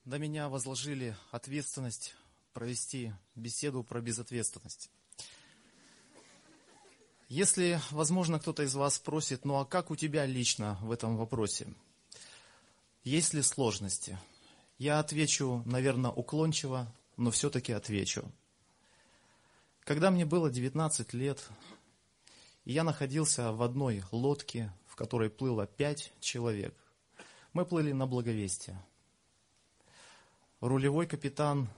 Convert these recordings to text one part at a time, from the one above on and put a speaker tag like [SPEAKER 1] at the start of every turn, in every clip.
[SPEAKER 1] На меня возложили ответственность провести беседу про безответственность. Если, возможно, кто-то из вас спросит, ну а как у тебя лично в этом вопросе? Есть ли сложности? Я отвечу, наверное, уклончиво, но все-таки отвечу. Когда мне было 19 лет, я находился в одной лодке, в которой плыло 5 человек. Мы плыли на Благовестие. Рулевой капитан,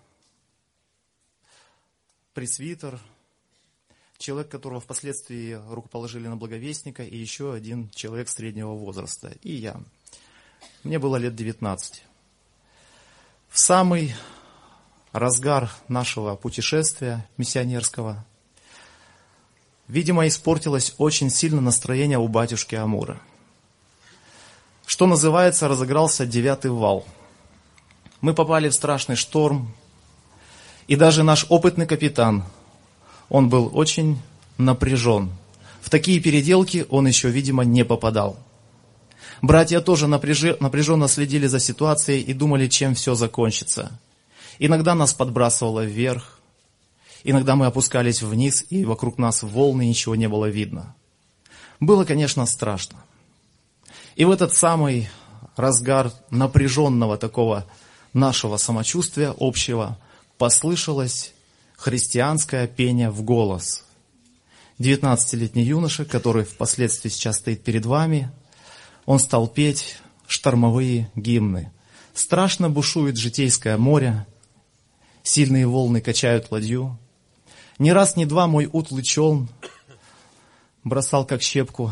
[SPEAKER 1] пресвитер, человек, которого впоследствии рукоположили на благовестника, и еще один человек среднего возраста, и я. Мне было лет 19. В самый разгар нашего путешествия миссионерского, видимо, испортилось очень сильно настроение у батюшки Амура. Что называется, разыгрался 9-й вал. Мы попали в страшный шторм, и даже наш опытный капитан, он был очень напряжен. В такие переделки он еще, видимо, не попадал. Братья тоже напряженно следили за ситуацией и думали, чем все закончится. Иногда нас подбрасывало вверх, иногда мы опускались вниз, и вокруг нас волны, ничего не было видно. Было, конечно, страшно. И в этот самый разгар напряженного такого нашего самочувствия общего послышалось христианское пение в голос. 19-летний юноша, который впоследствии сейчас стоит перед вами, он стал петь штормовые гимны. Страшно бушует житейское море, сильные волны качают ладью. Ни раз, ни два мой утлый челн бросал как щепку,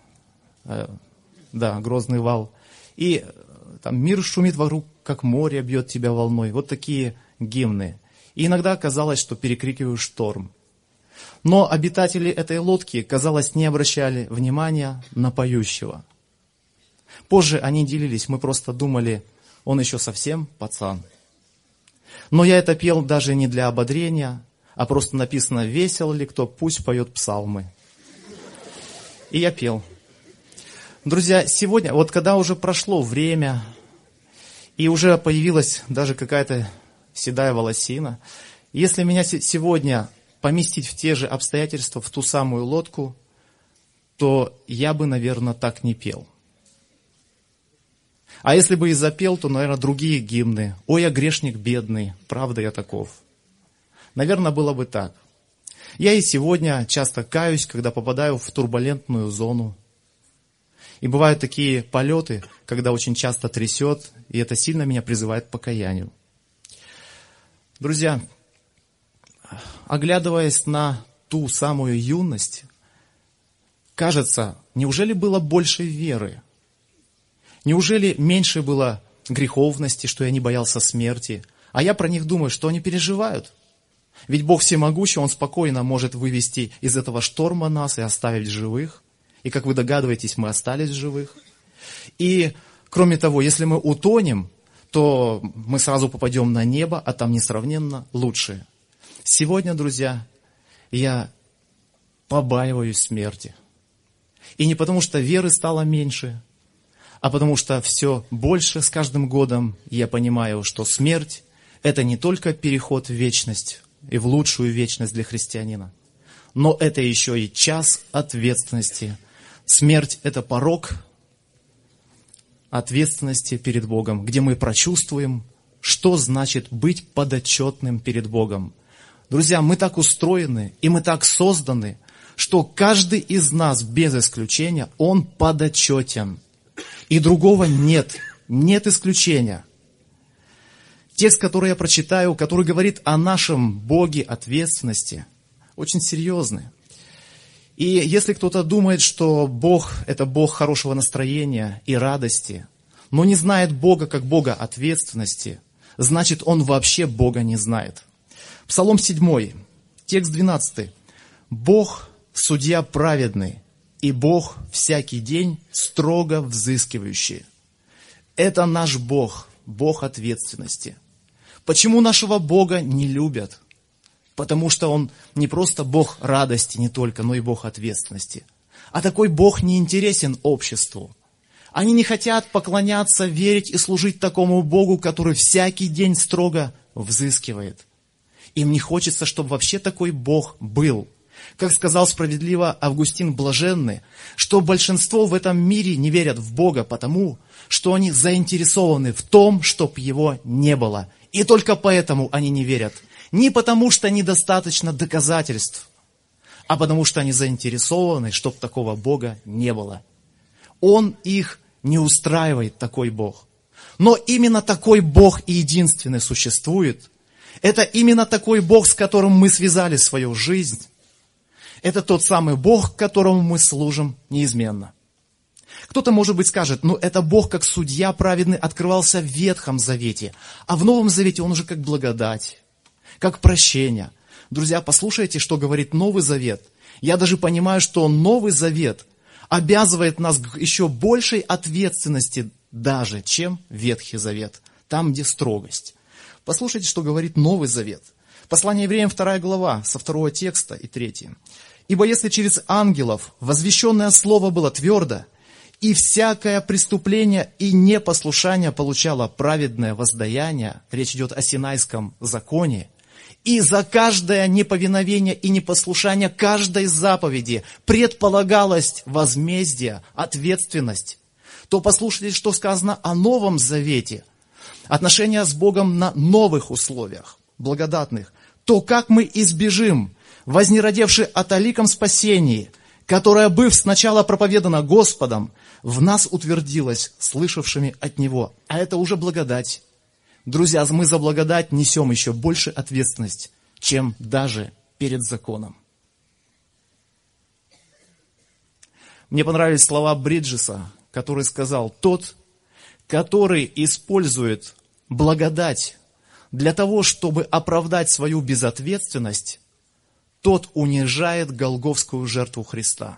[SPEAKER 1] грозный вал. И там мир шумит вокруг, как море бьет тебя волной. Вот такие гимны. И иногда казалось, что перекрикиваю шторм. Но обитатели этой лодки, казалось, не обращали внимания на поющего. Позже они делились, мы просто думали, он еще совсем пацан. Но я это пел даже не для ободрения, а просто написано, весел ли кто, пусть поет псалмы. И я пел. Друзья, сегодня, вот когда уже прошло время, и уже появилась даже какая-то седая волосина, если меня сегодня поместить в те же обстоятельства, в ту самую лодку, то я бы, наверное, так не пел. А если бы и запел, то, наверное, другие гимны. «Ой, я грешник бедный, правда я таков». Наверное, было бы так. Я и сегодня часто каюсь, когда попадаю в турбулентную зону. И бывают такие полеты, когда очень часто трясет, и это сильно меня призывает к покаянию. Друзья, оглядываясь на ту самую юность, кажется, неужели было больше веры? Неужели меньше было греховности, что я не боялся смерти? А я про них думаю, что они переживают. Ведь Бог всемогущий, Он спокойно может вывести из этого шторма нас и оставить живых. И, как вы догадываетесь, мы остались живых. И, кроме того, если мы утонем, то мы сразу попадем на небо, а там несравненно лучше. Сегодня, друзья, я побаиваюсь смерти. И не потому, что веры стало меньше, а потому что все больше с каждым годом я понимаю, что смерть – это не только переход в вечность и в лучшую вечность для христианина, но это еще и час ответственности. Смерть – это порог ответственности перед Богом, где мы прочувствуем, что значит быть подотчетным перед Богом. Друзья, мы так устроены и мы так созданы, что каждый из нас, без исключения, он подотчетен. И другого нет, нет исключения. Текст, который я прочитаю, который говорит о нашем Боге ответственности, очень серьезный. И если кто-то думает, что Бог – это Бог хорошего настроения и радости, но не знает Бога как Бога ответственности, значит, он вообще Бога не знает. Псалом 7, текст 12. «Бог – судья праведный, и Бог всякий день строго взыскивающий». Это наш Бог, Бог ответственности. Почему нашего Бога не любят? Потому что Он не просто Бог радости не только, но и Бог ответственности. А такой Бог не интересен обществу. Они не хотят поклоняться, верить и служить такому Богу, который всякий день строго взыскивает. Им не хочется, чтобы вообще такой Бог был. Как сказал справедливо Августин Блаженный, что большинство в этом мире не верят в Бога потому, что они заинтересованы в том, чтобы Его не было. И только поэтому они не верят. Не потому, что недостаточно доказательств, а потому, что они заинтересованы, чтобы такого Бога не было. Он их не устраивает, такой Бог. Но именно такой Бог и единственный существует. Это именно такой Бог, с которым мы связали свою жизнь. Это тот самый Бог, которому мы служим неизменно. Кто-то, может быть, скажет, это Бог как судья праведный открывался в Ветхом Завете, а в Новом Завете Он уже как благодать, как прощение. Друзья, послушайте, что говорит Новый Завет. Я даже понимаю, что Новый Завет обязывает нас к еще большей ответственности даже, чем Ветхий Завет, там, где строгость. Послушайте, что говорит Новый Завет. Послание Евреям 2 глава, со 2 текста и 3. «Ибо если через ангелов возвещенное слово было твердо, и всякое преступление и непослушание получало праведное воздаяние», речь идет о Синайском законе, «и за каждое неповиновение и непослушание каждой заповеди предполагалось возмездие, ответственность», то послушайте, что сказано о Новом Завете, отношения с Богом на новых условиях, благодатных, то как мы избежим, вознеродевши о таликом спасении, которое, быв сначала проповедано Господом, в нас утвердилось слышавшими от Него. А это уже благодать. Друзья, мы за благодать несем еще больше ответственность, чем даже перед законом. Мне понравились слова Бриджеса, который сказал: тот, который использует благодать для того, чтобы оправдать свою безответственность, тот унижает голгофскую жертву Христа.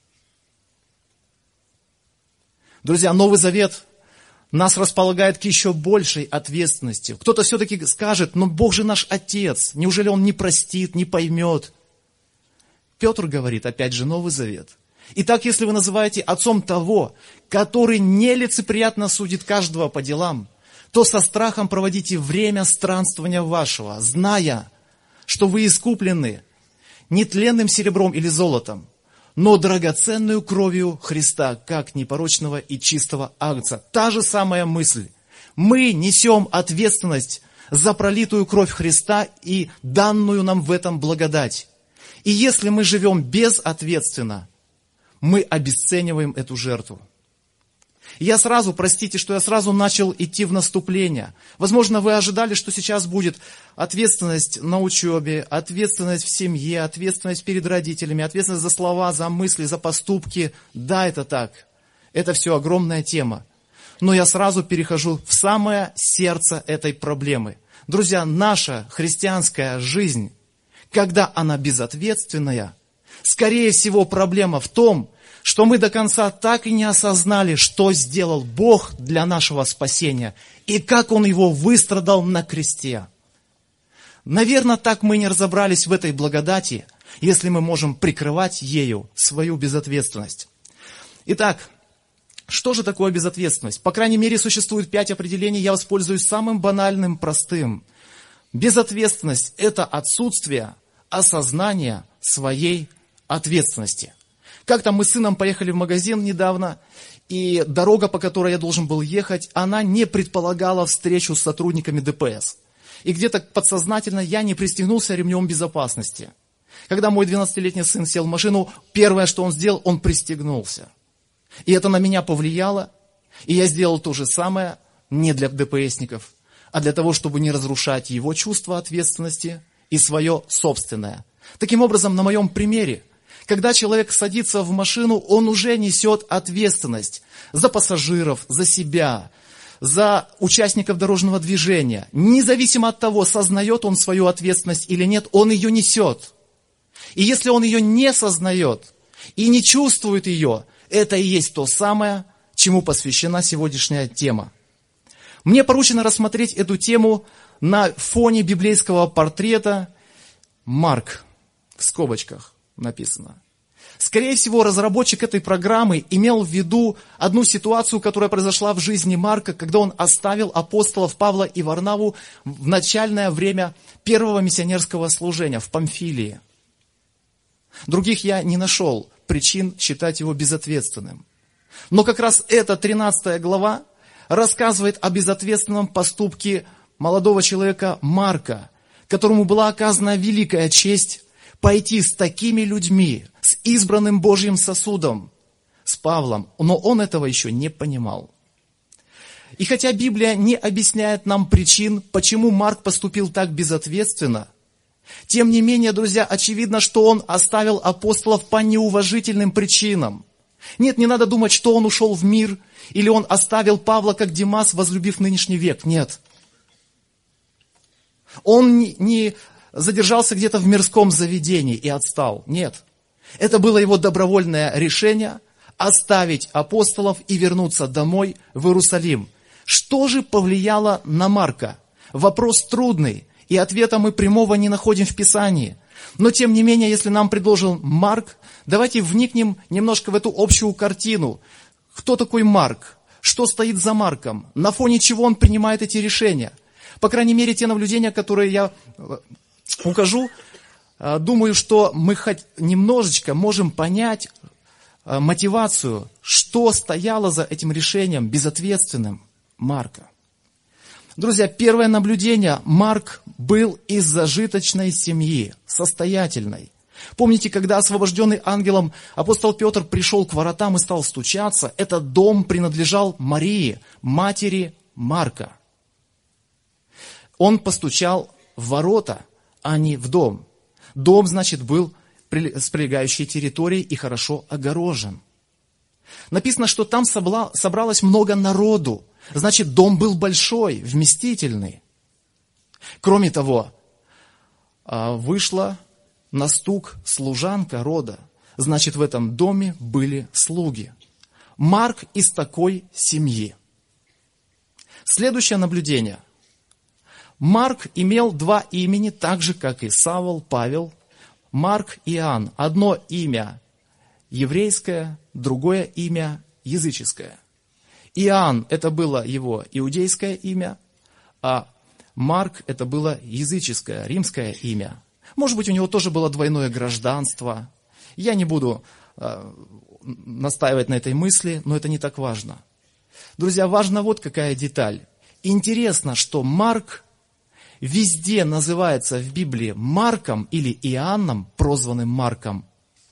[SPEAKER 1] Друзья, Новый Завет нас располагает к еще большей ответственности. Кто-то все-таки скажет: Бог же наш Отец, неужели Он не простит, не поймет? Петр говорит, опять же, Новый Завет. Итак, если вы называете отцом того, который нелицеприятно судит каждого по делам, то со страхом проводите время странствования вашего, зная, что вы искуплены не тленным серебром или золотом, но драгоценную кровью Христа, как непорочного и чистого агнца. Та же самая мысль. Мы несем ответственность за пролитую кровь Христа и данную нам в этом благодать. И если мы живем безответственно, мы обесцениваем эту жертву. Простите, что я сразу начал идти в наступление. Возможно, вы ожидали, что сейчас будет ответственность на учебе, ответственность в семье, ответственность перед родителями, ответственность за слова, за мысли, за поступки. Да, это так. Это все огромная тема. Но я сразу перехожу в самое сердце этой проблемы. Друзья, наша христианская жизнь, когда она безответственная, скорее всего, проблема в том, что мы до конца так и не осознали, что сделал Бог для нашего спасения и как Он его выстрадал на кресте. Наверное, так мы не разобрались в этой благодати, если мы можем прикрывать ею свою безответственность. Итак, что же такое безответственность? По крайней мере, существует 5 определений, я воспользуюсь самым банальным, простым. Безответственность – это отсутствие осознания своей ответственности. Как-то мы с сыном поехали в магазин недавно, и дорога, по которой я должен был ехать, она не предполагала встречу с сотрудниками ДПС. И где-то подсознательно я не пристегнулся ремнем безопасности. Когда мой 12-летний сын сел в машину, первое, что он сделал, он пристегнулся. И это на меня повлияло, и я сделал то же самое не для ДПСников, а для того, чтобы не разрушать его чувство ответственности и свое собственное. Таким образом, на моем примере, когда человек садится в машину, он уже несет ответственность за пассажиров, за себя, за участников дорожного движения. Независимо от того, сознает он свою ответственность или нет, он ее несет. И если он ее не сознает и не чувствует ее, это и есть то самое, чему посвящена сегодняшняя тема. Мне поручено рассмотреть эту тему на фоне библейского портрета Марк, в скобочках написано. Скорее всего, разработчик этой программы имел в виду одну ситуацию, которая произошла в жизни Марка, когда он оставил апостолов Павла и Варнаву в начальное время первого миссионерского служения в Памфилии. Других я не нашел причин считать его безответственным. Но как раз эта 13 глава рассказывает о безответственном поступке молодого человека Марка, которому была оказана великая честь пойти с такими людьми, с избранным Божьим сосудом, с Павлом, но он этого еще не понимал. И хотя Библия не объясняет нам причин, почему Марк поступил так безответственно, тем не менее, друзья, очевидно, что он оставил апостолов по неуважительным причинам. Нет, не надо думать, что он ушел в мир, или он оставил Павла, как Димас, возлюбив нынешний век. Нет. Он не задержался где-то в мирском заведении и отстал. Нет. Это было его добровольное решение оставить апостолов и вернуться домой в Иерусалим. Что же повлияло на Марка? Вопрос трудный, и ответа мы прямого не находим в Писании. Но тем не менее, если нам предложил Марк, давайте вникнем немножко в эту общую картину. Кто такой Марк? Что стоит за Марком? На фоне чего он принимает эти решения? По крайней мере, те наблюдения, которые я укажу, думаю, что мы хоть немножечко можем понять мотивацию, что стояло за этим решением безответственным Марка. Друзья, первое наблюдение. Марк был из зажиточной семьи, состоятельной. Помните, когда освобожденный ангелом апостол Петр пришел к воротам и стал стучаться, этот дом принадлежал Марии, матери Марка. Он постучал в ворота, а не в дом. Дом, значит, был с прилегающей территорией и хорошо огорожен. Написано, что там собралось много народу. Значит, дом был большой, вместительный. Кроме того, вышла на стук служанка рода. Значит, в этом доме были слуги. Марк из такой семьи. Следующее наблюдение. Марк имел два имени, так же, как и Савл, Павел. Марк и Иоанн. Одно имя еврейское, другое имя языческое. Иоанн – это было его иудейское имя, а Марк – это было языческое, римское имя. Может быть, у него тоже было двойное гражданство. Я не буду настаивать на этой мысли, но это не так важно. Друзья, важна вот какая деталь. Интересно, что Марк везде называется в Библии Марком или Иоанном, прозванным Марком.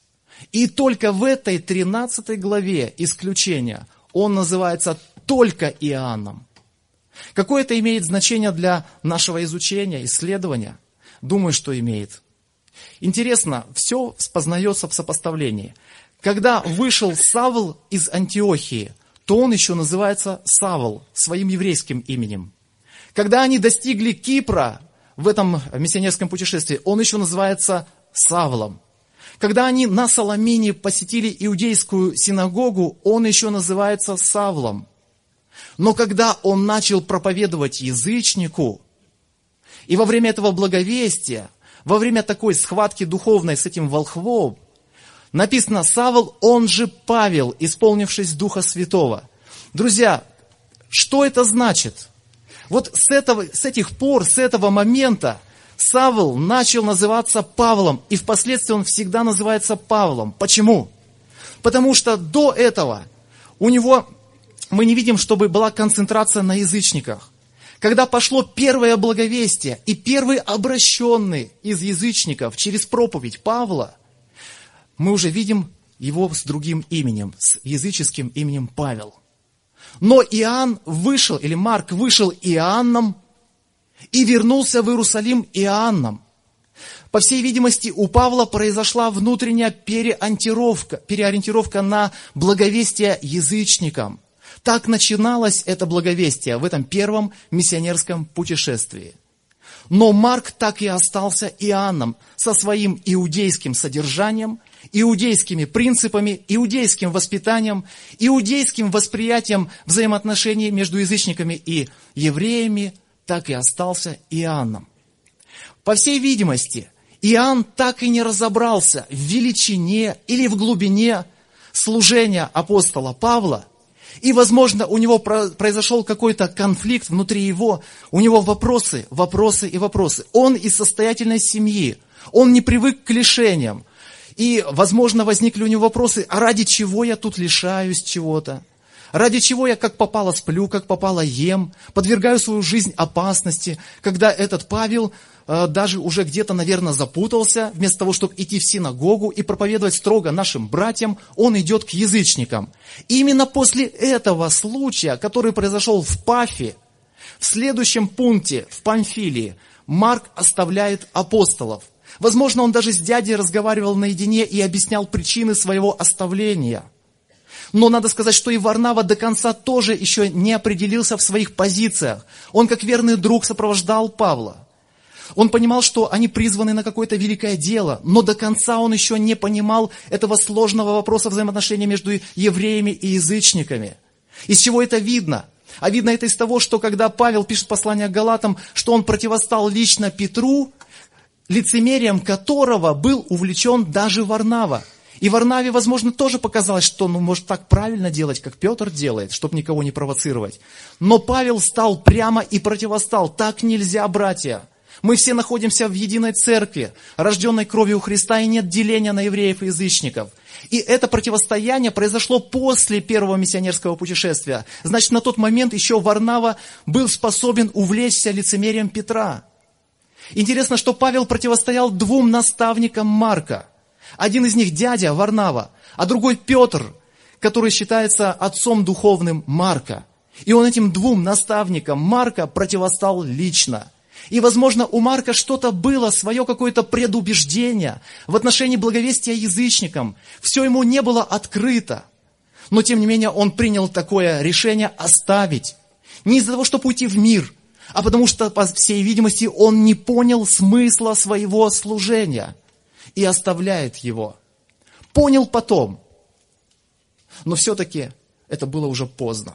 [SPEAKER 1] И только в этой 13 главе исключение – он называется только Иоанном. Какое это имеет значение для нашего изучения, исследования? Думаю, что имеет. Интересно, все познается в сопоставлении. Когда вышел Савл из Антиохии, то он еще называется Савл, своим еврейским именем. Когда они достигли Кипра в этом миссионерском путешествии, он еще называется Савлом. Когда они на Саламине посетили иудейскую синагогу, он еще называется Савлом. Но когда он начал проповедовать язычнику, и во время этого благовестия, во время такой схватки духовной с этим волхвом, написано Савл, он же Павел, исполнившись Духа Святого. Друзья, что это значит? Вот с этих пор, с этого момента, Савл начал называться Павлом, и впоследствии он всегда называется Павлом. Почему? Потому что до этого у него, мы не видим, чтобы была концентрация на язычниках. Когда пошло первое благовестие, и первый обращенный из язычников через проповедь Павла, мы уже видим его с другим именем, с языческим именем Павел. Но Иоанн вышел, или Марк вышел Иоанном, и вернулся в Иерусалим Иоанном. По всей видимости, у Павла произошла внутренняя переориентировка на благовестие язычникам. Так начиналось это благовестие в этом первом миссионерском путешествии. Но Марк так и остался Иоанном со своим иудейским содержанием, иудейскими принципами, иудейским воспитанием, иудейским восприятием взаимоотношений между язычниками и евреями, так и остался Иоанном. По всей видимости, Иоанн так и не разобрался в величине или в глубине служения апостола Павла. И, возможно, у него произошел какой-то конфликт внутри его. У него вопросы. Он из состоятельной семьи. Он не привык к лишениям. И, возможно, возникли у него вопросы, а ради чего я тут лишаюсь чего-то? Ради чего я как попало сплю, как попало ем, подвергаю свою жизнь опасности, когда этот Павел даже уже где-то, наверное, запутался, вместо того, чтобы идти в синагогу и проповедовать строго нашим братьям, он идет к язычникам. И именно после этого случая, который произошел в Пафе, в следующем пункте, в Памфилии, Марк оставляет апостолов. Возможно, он даже с дядей разговаривал наедине и объяснял причины своего оставления. Но надо сказать, что и Варнава до конца тоже еще не определился в своих позициях. Он, как верный друг, сопровождал Павла. Он понимал, что они призваны на какое-то великое дело, но до конца он еще не понимал этого сложного вопроса взаимоотношений между евреями и язычниками. Из чего это видно? А видно это из того, что когда Павел пишет послание к Галатам, что он противостал лично Петру, лицемерием которого был увлечен даже Варнава. И Варнаве, возможно, тоже показалось, что, может так правильно делать, как Петр делает, чтобы никого не провоцировать. Но Павел стал прямо и противостал. Так нельзя, братья. Мы все находимся в единой церкви, рожденной кровью Христа, и нет деления на евреев и язычников. И это противостояние произошло после первого миссионерского путешествия. Значит, на тот момент еще Варнава был способен увлечься лицемерием Петра. Интересно, что Павел противостоял двум наставникам Марка. Один из них дядя Варнава, а другой Петр, который считается отцом духовным Марка. И он этим двум наставникам Марка противостал лично. И, возможно, у Марка что-то было, свое какое-то предубеждение в отношении благовестия язычникам. Все ему не было открыто. Но, тем не менее, он принял такое решение оставить. Не из-за того, чтобы уйти в мир, а потому что, по всей видимости, он не понял смысла своего служения. И оставляет его. Понял потом. Но все-таки это было уже поздно.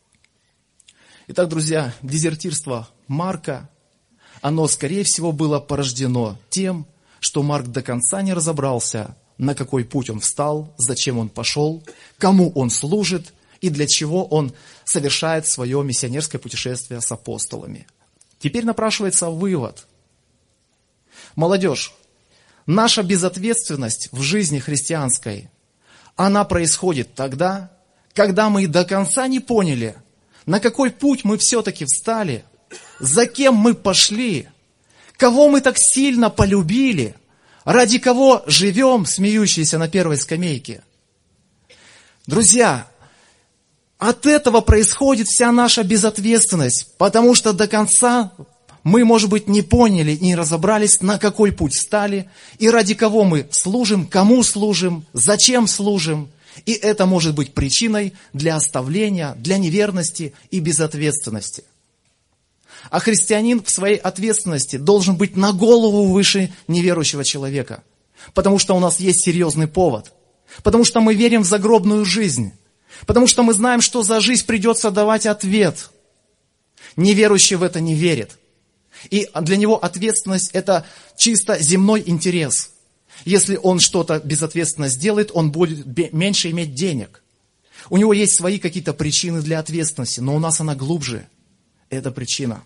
[SPEAKER 1] Итак, друзья, дезертирство Марка, оно, скорее всего, было порождено тем, что Марк до конца не разобрался, на какой путь он встал, зачем он пошел, кому он служит и для чего он совершает свое миссионерское путешествие с апостолами. Теперь напрашивается вывод. Молодежь, наша безответственность в жизни христианской, она происходит тогда, когда мы до конца не поняли, на какой путь мы все-таки встали, за кем мы пошли, кого мы так сильно полюбили, ради кого живем, смеющиеся на первой скамейке. Друзья, от этого происходит вся наша безответственность, потому что до конца мы, может быть, не поняли, не разобрались, на какой путь встали, и ради кого мы служим, кому служим, зачем служим. И это может быть причиной для оставления, для неверности и безответственности. А христианин в своей ответственности должен быть на голову выше неверующего человека. Потому что у нас есть серьезный повод. Потому что мы верим в загробную жизнь. Потому что мы знаем, что за жизнь придется давать ответ. Неверующий в это не верит. И для него ответственность – это чисто земной интерес. Если он что-то безответственно сделает, он будет меньше иметь денег. У него есть свои какие-то причины для ответственности, но у нас она глубже. Это причина.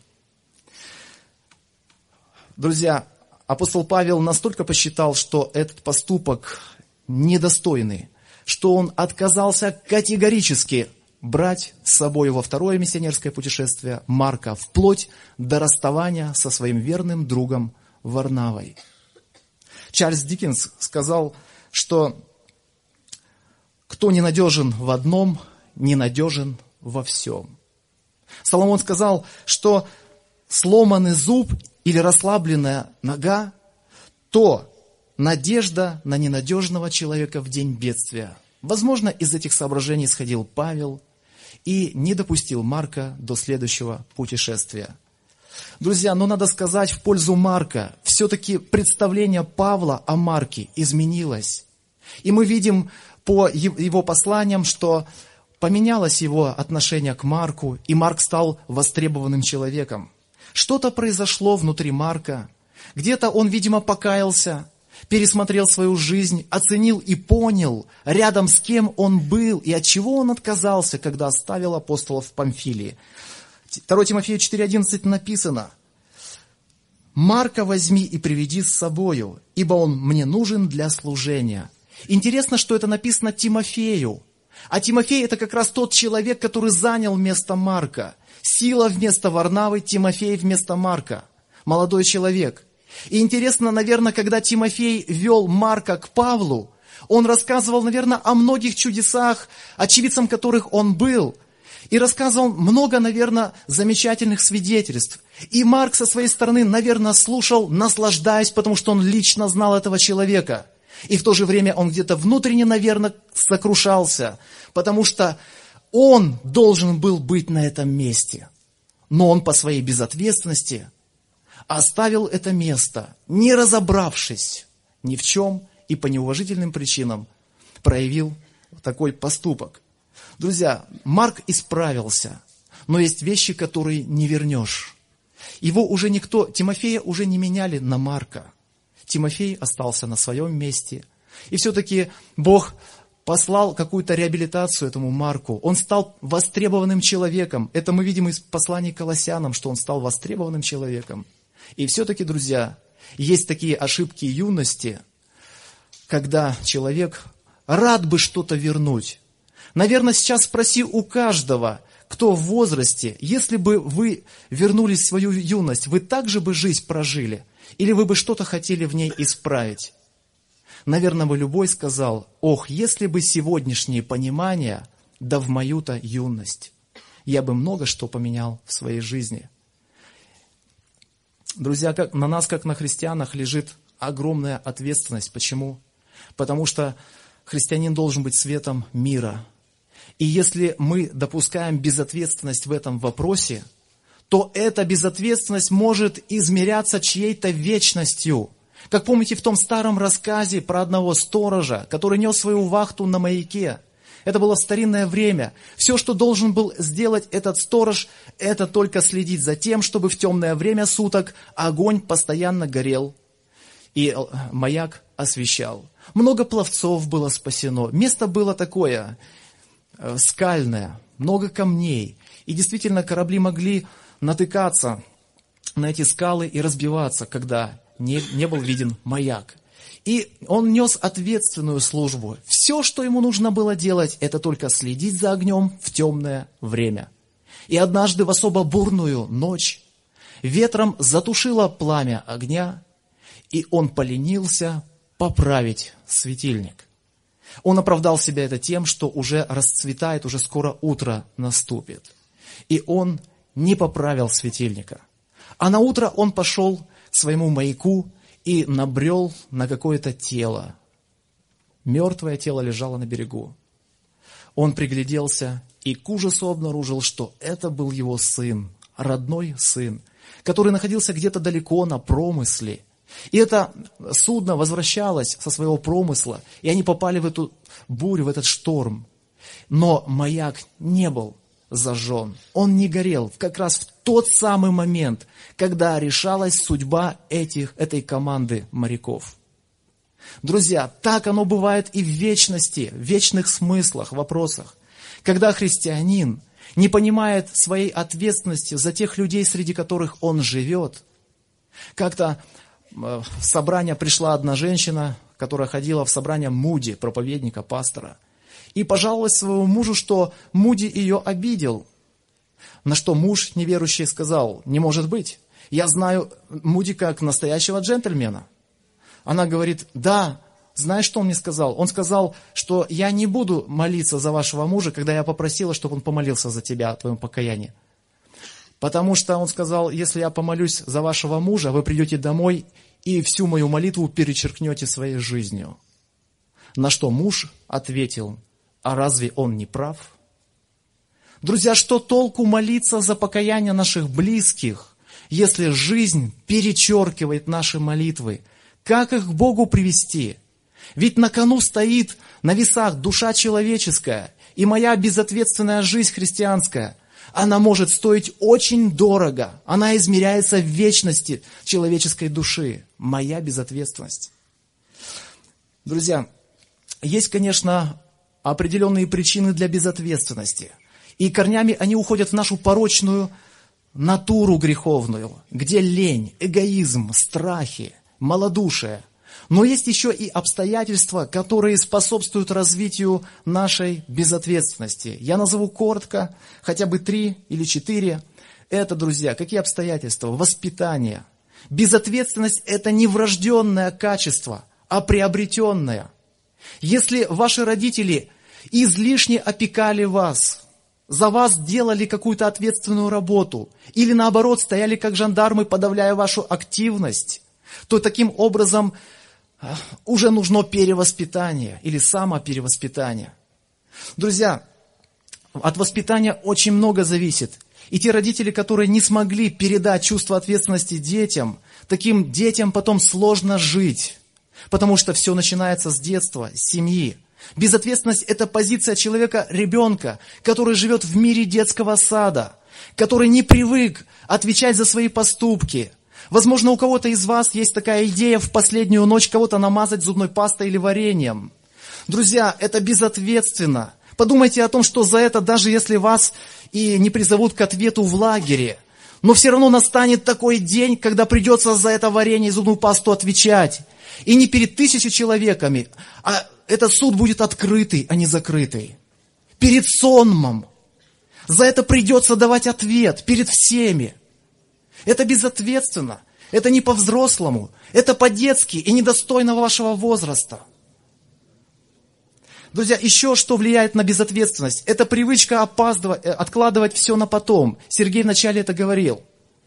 [SPEAKER 1] Друзья, апостол Павел настолько посчитал, что этот поступок недостойный, что он отказался категорически брать с собой во второе миссионерское путешествие Марка, вплоть до расставания со своим верным другом Варнавой. Чарльз Диккенс сказал, что кто ненадежен в одном, ненадежен во всем. Соломон сказал, что сломанный зуб или расслабленная нога, то надежда на ненадежного человека в день бедствия. Возможно, из этих соображений исходил Павел и не допустил Марка до следующего путешествия. Друзья, но надо сказать в пользу Марка, все-таки представление Павла о Марке изменилось. И мы видим по его посланиям, что поменялось его отношение к Марку, и Марк стал востребованным человеком. Что-то произошло внутри Марка, Где-то он, видимо, покаялся, пересмотрел свою жизнь, оценил и понял, рядом с кем он был и от чего он отказался, когда оставил апостолов в Памфилии. 2 Тимофею 4:11 написано: «Марка возьми и приведи с собою, ибо он мне нужен для служения». Интересно, что это написано Тимофею. А Тимофей — это как раз тот человек, который занял место Марка. Сила вместо Варнавы, Тимофей вместо Марка. Молодой человек. И интересно, наверное, когда Тимофей вел Марка к Павлу, он рассказывал, наверное, о многих чудесах, очевидцем которых он был. И рассказывал много, наверное, замечательных свидетельств. И Марк со своей стороны, наверное, слушал, наслаждаясь, потому что он лично знал этого человека. И в то же время он где-то внутренне, наверное, сокрушался, потому что он должен был быть на этом месте. Но он по своей безответственности оставил это место, не разобравшись ни в чем и по неуважительным причинам проявил такой поступок. Друзья, Марк исправился, но есть вещи, которые не вернешь. Его уже никто, Тимофея уже не меняли на Марка. Тимофей остался на своем месте. И все-таки Бог послал какую-то реабилитацию этому Марку. Он стал востребованным человеком. Это мы видим из посланий к Колоссянам, что он стал востребованным человеком. И все-таки, друзья, есть такие ошибки юности, когда человек рад бы что-то вернуть. Наверное, сейчас спроси у каждого, кто в возрасте, если бы вы вернулись в свою юность, вы так же бы жизнь прожили? Или вы бы что-то хотели в ней исправить? Наверное, бы любой сказал: ох, если бы сегодняшнее понимание, да в мою-то юность, я бы много что поменял в своей жизни. Друзья, на нас, как на христианах, лежит огромная ответственность. Почему? Потому что христианин должен быть светом мира. И если мы допускаем безответственность в этом вопросе, то эта безответственность может измеряться чьей-то вечностью. Как помните в том старом рассказе про одного сторожа, который нес свою вахту на маяке. Это было в старинное время. Все, что должен был сделать этот сторож, это только следить за тем, чтобы в темное время суток огонь постоянно горел и маяк освещал. Много пловцов было спасено. Место было такое скальное, много камней. И действительно корабли могли натыкаться на эти скалы и разбиваться, когда не был виден маяк. И он нес ответственную службу. Все, что ему нужно было делать, это только следить за огнем в темное время. И однажды в особо бурную ночь ветром затушило пламя огня, и он поленился поправить светильник. Он оправдал себя это тем, что уже расцветает, уже скоро утро наступит. И он не поправил светильника. А на утро он пошел к своему маяку и набрел на какое-то тело. Мертвое тело лежало на берегу. Он пригляделся и к ужасу обнаружил, что это был его сын, родной сын, который находился где-то далеко на промысле. И это судно возвращалось со своего промысла, и они попали в эту бурю, в этот шторм. Но маяк не был зажжен, он не горел как раз в тот самый момент, когда решалась судьба этой команды моряков. Друзья, так оно бывает и в вечности, в вечных смыслах, вопросах. Когда христианин не понимает своей ответственности за тех людей, среди которых он живет. Как-то в собрание пришла одна женщина, которая ходила в собрание Муди, проповедника, пастора, и пожаловалась своему мужу, что Муди ее обидел. На что муж неверующий сказал: не может быть, я знаю Муди как настоящего джентльмена. Она говорит: да, знаешь, что он мне сказал? Он сказал, что я не буду молиться за вашего мужа, когда я попросила, чтобы он помолился за тебя, о твоем покаянии. Потому что он сказал: если я помолюсь за вашего мужа, вы придете домой и всю мою молитву перечеркнете своей жизнью. На что муж ответил: а разве он не прав? Друзья, что толку молиться за покаяние наших близких, если жизнь перечеркивает наши молитвы? Как их к Богу привести? Ведь на кону стоит на весах душа человеческая и моя безответственная жизнь христианская. она может стоить очень дорого. Она измеряется в вечности человеческой души. Моя безответственность. Друзья, есть, конечно, определенные причины для безответственности. И корнями они уходят в нашу порочную натуру греховную, где лень, эгоизм, страхи, малодушие. Но есть еще и обстоятельства, которые способствуют развитию нашей безответственности. Я назову коротко, хотя бы 3 или 4. Это, друзья, какие обстоятельства? Воспитание. Безответственность – это не врожденное качество, а приобретенное. Если ваши родители излишне опекали вас, за вас делали какую-то ответственную работу, или наоборот стояли как жандармы, подавляя вашу активность, то таким образом уже нужно перевоспитание или самоперевоспитание. Друзья, от воспитания очень много зависит. И те родители, которые не смогли передать чувство ответственности детям, таким детям потом сложно жить, потому что все начинается с детства, с семьи. Безответственность – это позиция человека-ребенка, который живет в мире детского сада, который не привык отвечать за свои поступки. Возможно, у кого-то из вас есть такая идея в последнюю ночь кого-то намазать зубной пастой или вареньем. Друзья, это безответственно. Подумайте о том, что за это, даже если вас и не призовут к ответу в лагере, но все равно настанет такой день, когда придется за это варенье и зубную пасту отвечать. И не перед 1000 человеками, а этот суд будет открытый, а не закрытый. Перед сонмом. За это придется давать ответ перед всеми. Это безответственно. Это не по-взрослому. Это по-детски и недостойно вашего возраста. Друзья, еще что влияет на безответственность? Это привычка откладывать все на потом. Сергей вначале это говорил.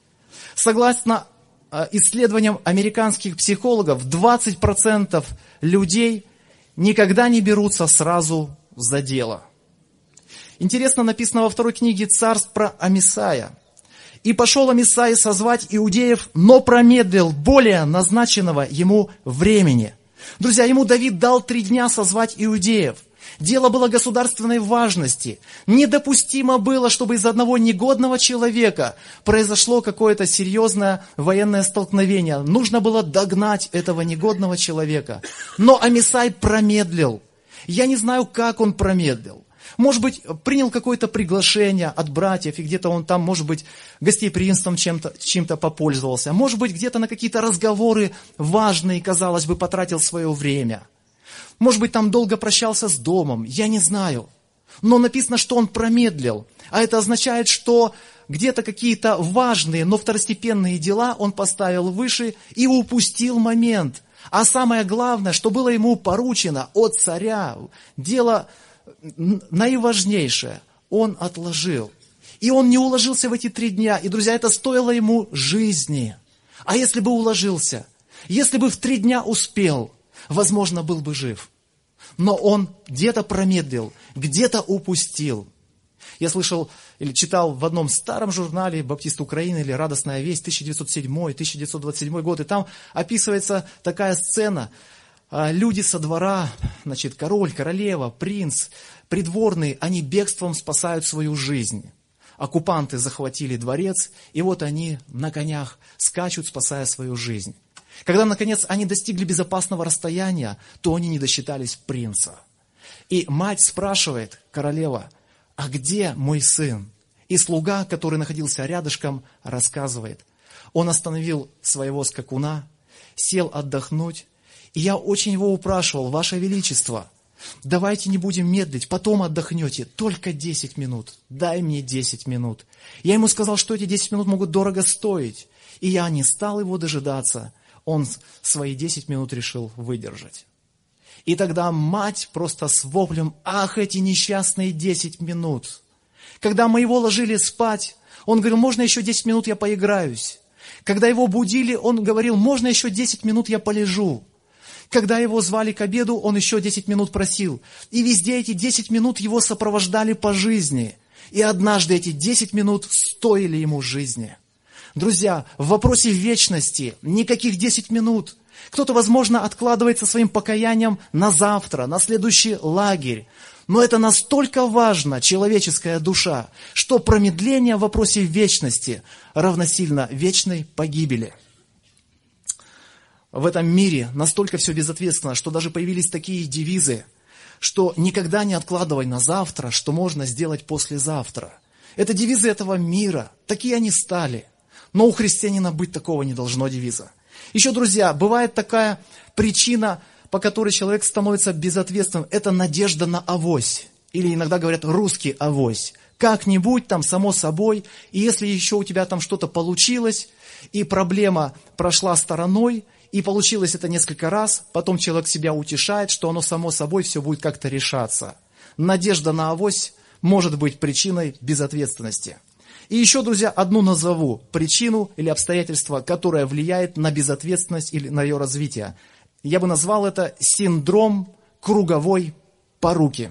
[SPEAKER 1] Согласно исследованиям американских психологов, 20% людей никогда не берутся сразу за дело. Интересно написано во 2 книге Царств про Амисая. «И пошел Амисай созвать иудеев, но промедлил более назначенного ему времени». Друзья, ему Давид дал 3 дня созвать иудеев. Дело было государственной важности. Недопустимо было, чтобы из одного негодного человека произошло какое-то серьезное военное столкновение. Нужно было догнать этого негодного человека. Но Амисай промедлил. Я не знаю, как он промедлил. Может быть, принял какое-то приглашение от братьев, и где-то он там, может быть, гостеприимством чем-то попользовался. Может быть, где-то на какие-то разговоры важные, казалось бы, потратил свое время. Может быть, там долго прощался с домом, я не знаю. Но написано, что он промедлил. А это означает, что где-то какие-то важные, но второстепенные дела он поставил выше и упустил момент. А самое главное, что было ему поручено от царя, дело наиважнейшее, он отложил. И он не уложился в эти 3 дня. И, друзья, это стоило ему жизни. А если бы уложился, если бы в 3 дня успел, возможно, был бы жив. Но он где-то промедлил, где-то упустил. Я слышал или читал в одном старом журнале «Баптист Украины» или «Радостная весть», 1907-1927 год, и там описывается такая сцена. Люди со двора, значит, король, королева, принц, придворные, они бегством спасают свою жизнь. Оккупанты захватили дворец, и вот они на конях скачут, спасая свою жизнь. Когда, наконец, они достигли безопасного расстояния, то они не досчитались принца. И мать спрашивает, королева, а где мой сын? И слуга, который находился рядышком, рассказывает. Он остановил своего скакуна, сел отдохнуть, и я очень его упрашивал, Ваше Величество, давайте не будем медлить, потом отдохнете, только 10 минут, дай мне 10 минут. Я ему сказал, что эти 10 минут могут дорого стоить, и я не стал его дожидаться, он свои 10 минут решил выдержать. И тогда мать просто с воплем, ах, эти несчастные 10 минут. Когда мы его ложили спать, он говорил, можно еще 10 минут я поиграюсь. Когда его будили, он говорил, можно еще 10 минут я полежу. Когда его звали к обеду, он еще 10 минут просил. И везде эти 10 минут его сопровождали по жизни. И однажды эти 10 минут стоили ему жизни. Друзья, в вопросе вечности никаких 10 минут. Кто-то, возможно, откладывает со своим покаянием на завтра, на следующий лагерь. Но это настолько важно, человеческая душа, что промедление в вопросе вечности равносильно вечной погибели. В этом мире настолько все безответственно, что даже появились такие девизы, что никогда не откладывай на завтра, что можно сделать послезавтра. Это девизы этого мира, такие они стали. Но у христианина быть такого не должно девиза. Еще, друзья, бывает такая причина, по которой человек становится безответственным. Это надежда на авось. Или иногда говорят русский авось. Как-нибудь там само собой. И если еще у тебя там что-то получилось, и проблема прошла стороной, и получилось это несколько раз, потом человек себя утешает, что оно само собой все будет как-то решаться. Надежда на авось может быть причиной безответственности. И еще, друзья, одну назову причину или обстоятельство, которое влияет на безответственность или на ее развитие. Я бы назвал это синдром круговой поруки.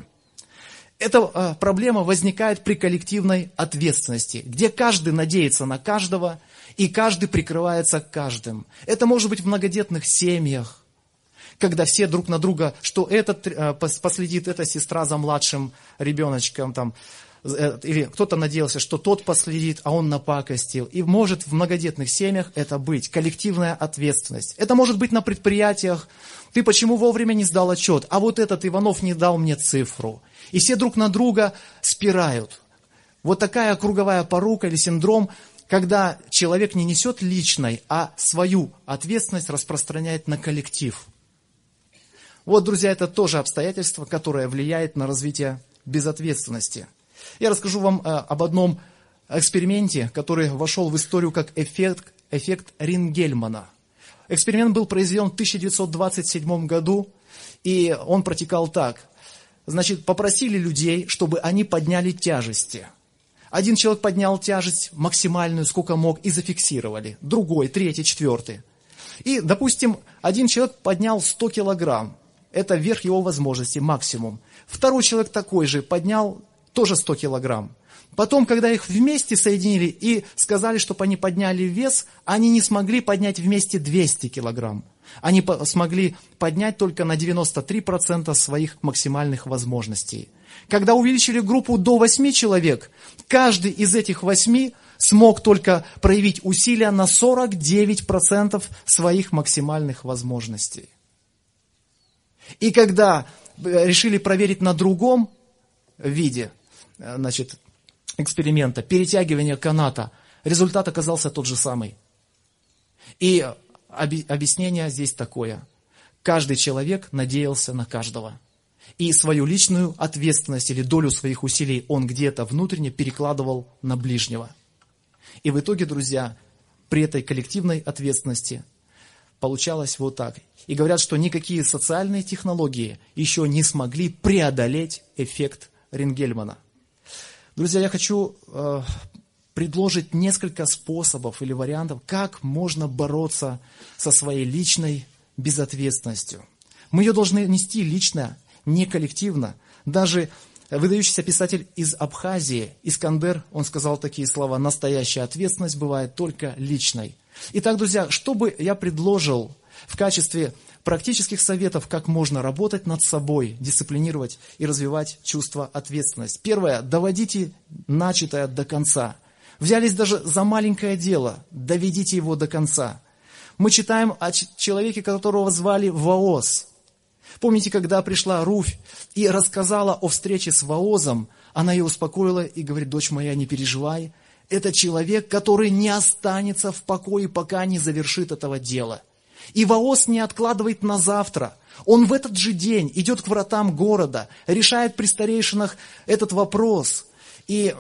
[SPEAKER 1] Эта проблема возникает при коллективной ответственности, где каждый надеется на каждого, и каждый прикрывается каждым. Это может быть в многодетных семьях, когда все друг на друга, что этот последит, эта сестра за младшим ребеночком, там, или кто-то надеялся, что тот последит, а он напакостил. И может в многодетных семьях это быть, коллективная ответственность. Это может быть на предприятиях. Ты почему вовремя не сдал отчет? А вот этот Иванов не дал мне цифру. И все друг на друга спирают. Вот такая круговая порука или синдром, когда человек не несет личной, а свою ответственность распространяет на коллектив. Вот, друзья, это тоже обстоятельство, которое влияет на развитие безответственности. Я расскажу вам об одном эксперименте, который вошел в историю как эффект Рингельмана. Эксперимент был произведен в 1927 году, и он протекал так. Значит, попросили людей, чтобы они подняли тяжести. Один человек поднял тяжесть максимальную, сколько мог, и зафиксировали. Другой, третий, четвертый. И, допустим, один человек поднял 100 килограмм. Это верх его возможности, максимум. Второй человек такой же поднял тоже 100 килограмм. Потом, когда их вместе соединили и сказали, чтобы они подняли вес, они не смогли поднять вместе 200 килограмм. Они смогли поднять только на 93% своих максимальных возможностей. Когда увеличили группу до 8 человек, каждый из этих 8 смог только проявить усилия на 49% своих максимальных возможностей. И когда решили проверить на другом виде, значит, эксперимента, перетягивания каната, результат оказался тот же самый. И объяснение здесь такое. Каждый человек надеялся на каждого. И свою личную ответственность или долю своих усилий он где-то внутренне перекладывал на ближнего. И в итоге, друзья, при этой коллективной ответственности получалось вот так. И говорят, что никакие социальные технологии еще не смогли преодолеть эффект Рингельмана. Друзья, я хочу предложить несколько способов или вариантов, как можно бороться со своей личной безответственностью. Мы ее должны нести лично, не коллективно. Даже выдающийся писатель из Абхазии, Искандер, он сказал такие слова: «Настоящая ответственность бывает только личной». Итак, друзья, что бы я предложил в качестве практических советов, как можно работать над собой, дисциплинировать и развивать чувство ответственности. Первое. Доводите начатое до конца. Взялись даже за маленькое дело, доведите его до конца. Мы читаем о человеке, которого звали Вооз. Помните, когда пришла Руфь и рассказала о встрече с Воозом, она ее успокоила и говорит: «Дочь моя, не переживай, это человек, который не останется в покое, пока не завершит этого дела». И Вооз не откладывает на завтра. Он в этот же день идет к вратам города, решает при старейшинах этот вопрос. И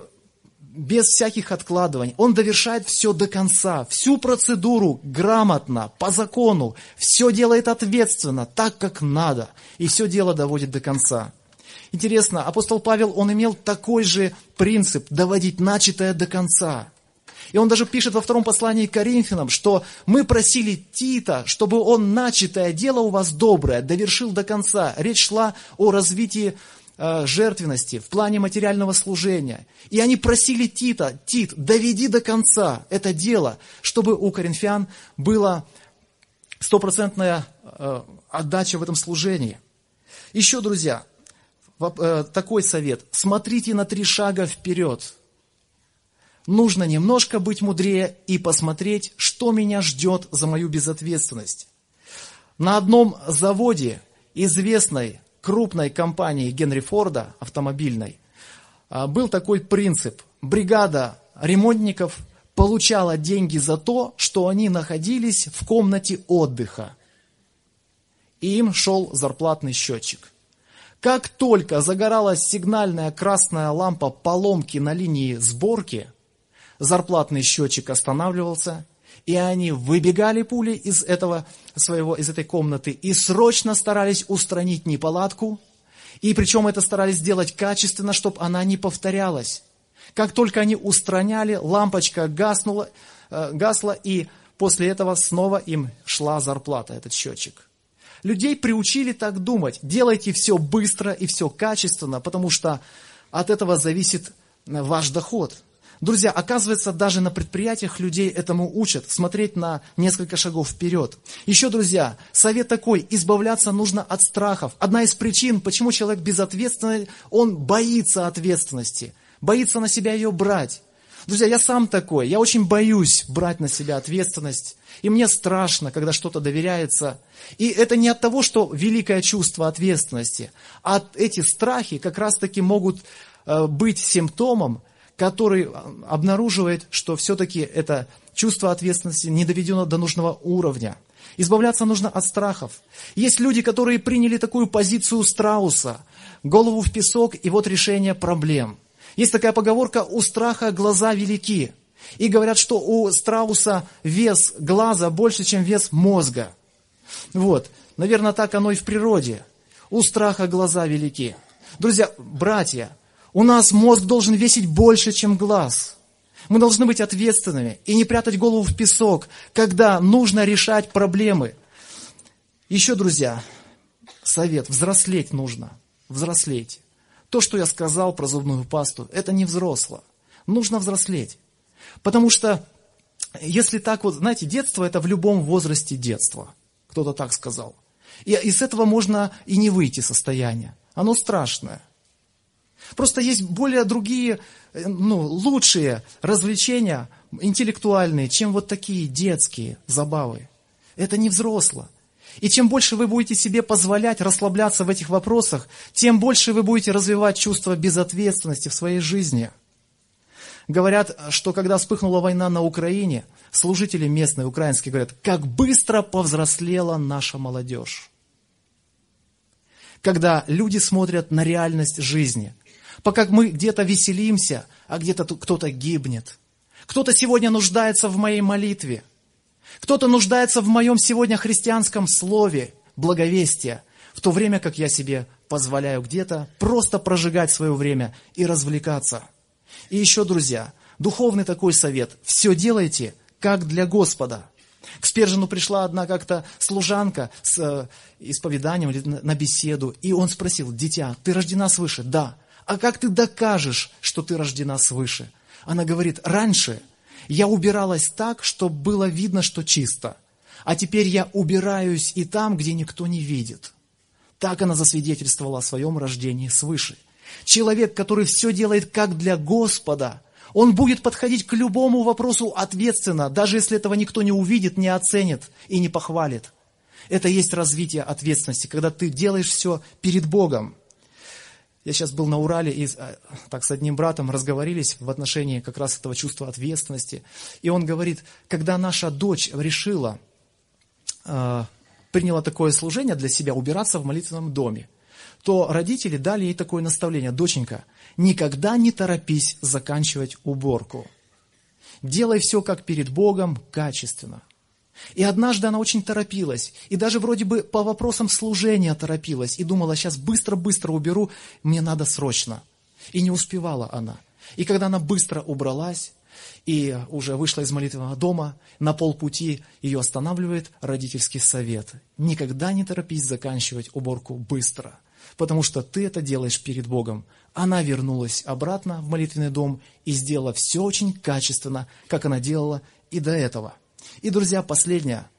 [SPEAKER 1] без всяких откладываний он довершает все до конца, всю процедуру грамотно, по закону. Все делает ответственно, так как надо. И все дело доводит до конца. Интересно, апостол Павел, он имел такой же принцип – доводить начатое до конца. И он даже пишет во втором послании к Коринфянам, что мы просили Тита, чтобы он начатое дело у вас доброе довершил до конца. Речь шла о развитии жертвенности в плане материального служения. И они просили Тита: «Тит, доведи до конца это дело», чтобы у коринфян было стопроцентная отдача в этом служении. Еще, друзья, такой совет. Смотрите на 3 шага вперед. Нужно немножко быть мудрее и посмотреть, что меня ждет за мою безответственность. На одном заводе известной крупной компании Генри Форда, автомобильной, был такой принцип. Бригада ремонтников получала деньги за то, что они находились в комнате отдыха. И им шел зарплатный счетчик. Как только загоралась сигнальная красная лампа поломки на линии сборки, зарплатный счетчик останавливался, и они выбегали пулей из этой комнаты и срочно старались устранить неполадку, и причем это старались сделать качественно, чтобы она не повторялась. Как только они устраняли, лампочка гасла, и после этого снова им шла зарплата, этот счетчик. Людей приучили так думать. Делайте все быстро и все качественно, потому что от этого зависит ваш доход. Друзья, оказывается, даже на предприятиях людей этому учат, смотреть на несколько шагов вперед. Еще, друзья, совет такой: избавляться нужно от страхов. Одна из причин, почему человек безответственный, он боится ответственности, боится на себя ее брать. Друзья, я сам такой, я очень боюсь брать на себя ответственность, и мне страшно, когда что-то доверяется. И это не от того, что великое чувство ответственности, а эти страхи как раз-таки могут быть симптомом, который обнаруживает, что все-таки это чувство ответственности не доведено до нужного уровня. Избавляться нужно от страхов. Есть люди, которые приняли такую позицию страуса, голову в песок, и вот решение проблем. Есть такая поговорка: у страха глаза велики. И говорят, что у страуса вес глаза больше, чем вес мозга. Вот, наверное, так оно и в природе. У страха глаза велики. Друзья, братья, у нас мозг должен весить больше, чем глаз. Мы должны быть ответственными и не прятать голову в песок, когда нужно решать проблемы. Еще, друзья, совет: взрослеть нужно. Взрослеть. То, что я сказал про зубную пасту, это не взросло. Нужно взрослеть. Потому что, если так вот, знаете, детство — это в любом возрасте детство. Кто-то так сказал. И из этого можно и не выйти состояние. Оно страшное. Просто есть более другие, лучшие развлечения, интеллектуальные, чем вот такие детские забавы. Это не взросло. И чем больше вы будете себе позволять расслабляться в этих вопросах, тем больше вы будете развивать чувство безответственности в своей жизни. Говорят, что когда вспыхнула война на Украине, служители местные, украинские, говорят: как быстро повзрослела наша молодежь. Когда люди смотрят на реальность жизни. Пока мы где-то веселимся, а где-то кто-то гибнет. Кто-то сегодня нуждается в моей молитве. Кто-то нуждается в моем сегодня христианском слове, благовестия, в то время как я себе позволяю где-то просто прожигать свое время и развлекаться. И еще, друзья, духовный такой совет: все делайте, как для Господа. К Спержину пришла одна как-то служанка с исповеданием на беседу, и он спросил: дитя, ты рождена свыше? Да. А как ты докажешь, что ты рождена свыше? Она говорит: раньше я убиралась так, чтобы было видно, что чисто. А теперь я убираюсь и там, где никто не видит. Так она засвидетельствовала о своем рождении свыше. Человек, который все делает как для Господа, он будет подходить к любому вопросу ответственно, даже если этого никто не увидит, не оценит и не похвалит. Это и есть развитие ответственности, когда ты делаешь все перед Богом. Я сейчас был на Урале и так с одним братом разговорились в отношении как раз этого чувства ответственности. И он говорит: когда наша дочь решила, приняла такое служение для себя, убираться в молитвенном доме, то родители дали ей такое наставление: доченька, никогда не торопись заканчивать уборку. Делай все как перед Богом, качественно. И однажды она очень торопилась, и даже вроде бы по вопросам служения торопилась, и думала: сейчас быстро-быстро уберу, мне надо срочно. И не успевала она. И когда она быстро убралась, и уже вышла из молитвенного дома, на полпути ее останавливает родительский совет: никогда не торопись заканчивать уборку быстро, потому что ты это делаешь перед Богом. Она вернулась обратно в молитвенный дом и сделала все очень качественно, как она делала и до этого. И, друзья, последнее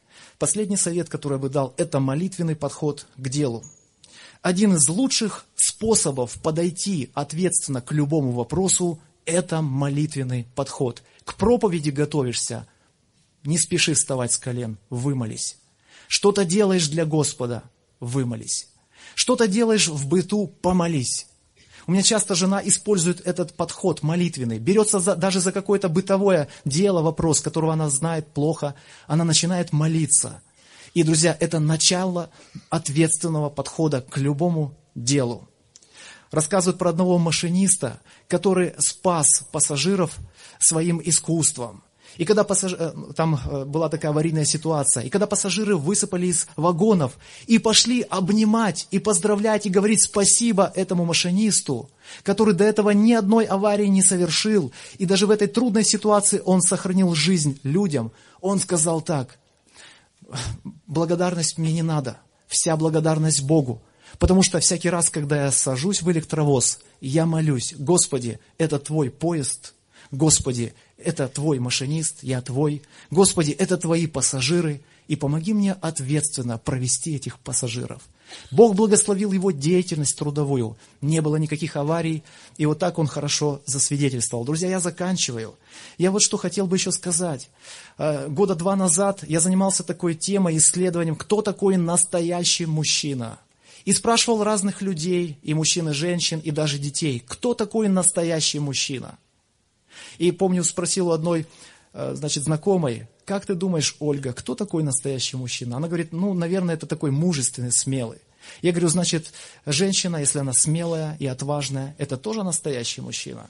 [SPEAKER 1] последний совет, который я бы дал, это молитвенный подход к делу. Один из лучших способов подойти ответственно к любому вопросу – это молитвенный подход. К проповеди готовишься, не спеши вставать с колен, вымолись. Что-то делаешь для Господа, вымолись. Что-то делаешь в быту, помолись. У меня часто жена использует этот подход молитвенный. Берется даже за какое-то бытовое дело, вопрос, которого она знает плохо, она начинает молиться. И, друзья, это начало ответственного подхода к любому делу. Рассказывают про одного машиниста, который спас пассажиров своим искусством. И когда там была такая аварийная ситуация, и когда пассажиры высыпали из вагонов и пошли обнимать и поздравлять и говорить спасибо этому машинисту, который до этого ни одной аварии не совершил, и даже в этой трудной ситуации он сохранил жизнь людям, он сказал так: благодарность мне не надо, вся благодарность Богу, потому что всякий раз, когда я сажусь в электровоз, я молюсь: Господи, это Твой поезд, Господи, это Твой машинист, я Твой. Господи, это Твои пассажиры, и помоги мне ответственно провести этих пассажиров. Бог благословил его деятельность трудовую, не было никаких аварий, и вот так он хорошо засвидетельствовал. Друзья, я заканчиваю. Я вот что хотел бы еще сказать. 2 года назад я занимался такой темой, исследованием, кто такой настоящий мужчина. И спрашивал разных людей, и мужчин, и женщин, и даже детей, кто такой настоящий мужчина. И помню, спросил у одной, знакомой: как ты думаешь, Ольга, кто такой настоящий мужчина? Она говорит: наверное, это такой мужественный, смелый. Я говорю: значит, женщина, если она смелая и отважная, это тоже настоящий мужчина.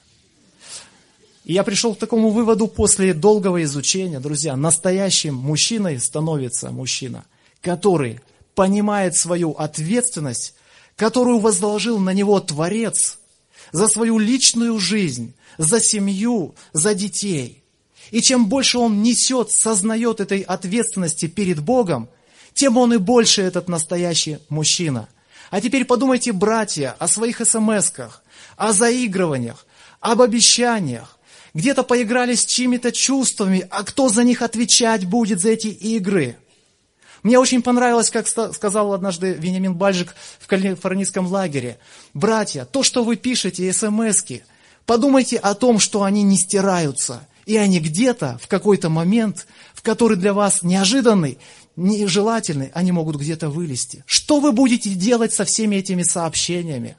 [SPEAKER 1] И я пришел к такому выводу после долгого изучения, друзья: настоящим мужчиной становится мужчина, который понимает свою ответственность, которую возложил на него Творец за свою личную жизнь, за семью, за детей. И чем больше он несет, сознает этой ответственности перед Богом, тем он и больше этот настоящий мужчина. А теперь подумайте, братья, о своих смс-ках, о заигрываниях, об обещаниях. Где-то поиграли с чьими-то чувствами, а кто за них отвечать будет, за эти игры? Мне очень понравилось, как сказал однажды Вениамин Бальжик в калифорнийском лагере: братья, то, что вы пишете, смс-ки, подумайте о том, что они не стираются. И они где-то, в какой-то момент, в который для вас неожиданный, нежелательный, они могут где-то вылезти. Что вы будете делать со всеми этими сообщениями?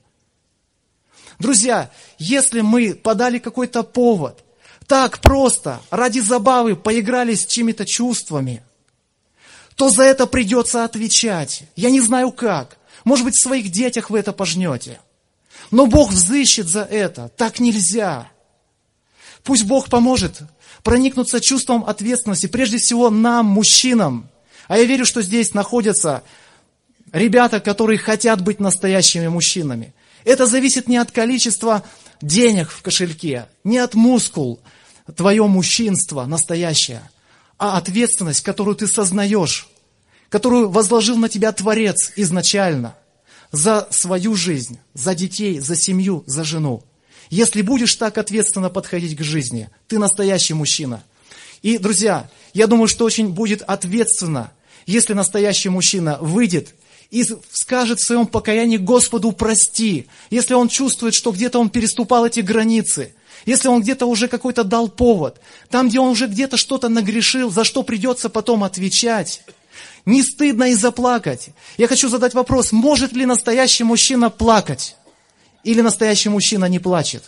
[SPEAKER 1] Друзья, если мы подали какой-то повод, так просто, ради забавы, поиграли с чьими-то чувствами, то за это придется отвечать. Я не знаю как. Может быть, в своих детях вы это пожнете. Но Бог взыщет за это. Так нельзя. Пусть Бог поможет проникнуться чувством ответственности, прежде всего нам, мужчинам. А я верю, что здесь находятся ребята, которые хотят быть настоящими мужчинами. Это зависит не от количества денег в кошельке, не от мускул, твое мужчинство настоящее, а ответственность, которую ты сознаешь, которую возложил на тебя Творец изначально, за свою жизнь, за детей, за семью, за жену. Если будешь так ответственно подходить к жизни, ты настоящий мужчина. И, друзья, я думаю, что очень будет ответственно, если настоящий мужчина выйдет и скажет в своем покаянии: Господу прости, если он чувствует, что где-то он переступал эти границы, если он где-то уже какой-то дал повод, там, где он уже где-то что-то нагрешил, за что придется потом отвечать. Не стыдно и заплакать. Я хочу задать вопрос: может ли настоящий мужчина плакать? Или настоящий мужчина не плачет?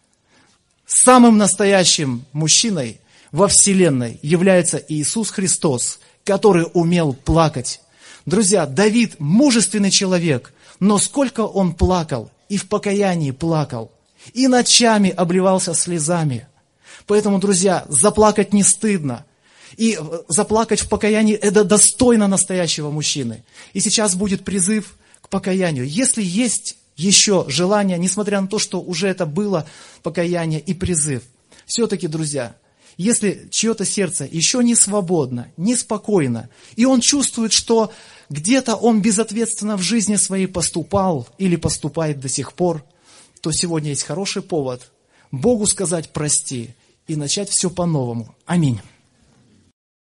[SPEAKER 1] Самым настоящим мужчиной во вселенной является Иисус Христос, который умел плакать. Друзья, Давид мужественный человек, но сколько он плакал, и в покаянии плакал, и ночами обливался слезами. Поэтому, друзья, заплакать не стыдно. И заплакать в покаянии – это достойно настоящего мужчины. И сейчас будет призыв к покаянию. Если есть еще желание, несмотря на то, что уже это было покаяние и призыв, все-таки, друзья, если чье-то сердце еще не свободно, не спокойно, и он чувствует, что где-то он безответственно в жизни своей поступал или поступает до сих пор, то сегодня есть хороший повод Богу сказать прости и начать все по-новому. Аминь.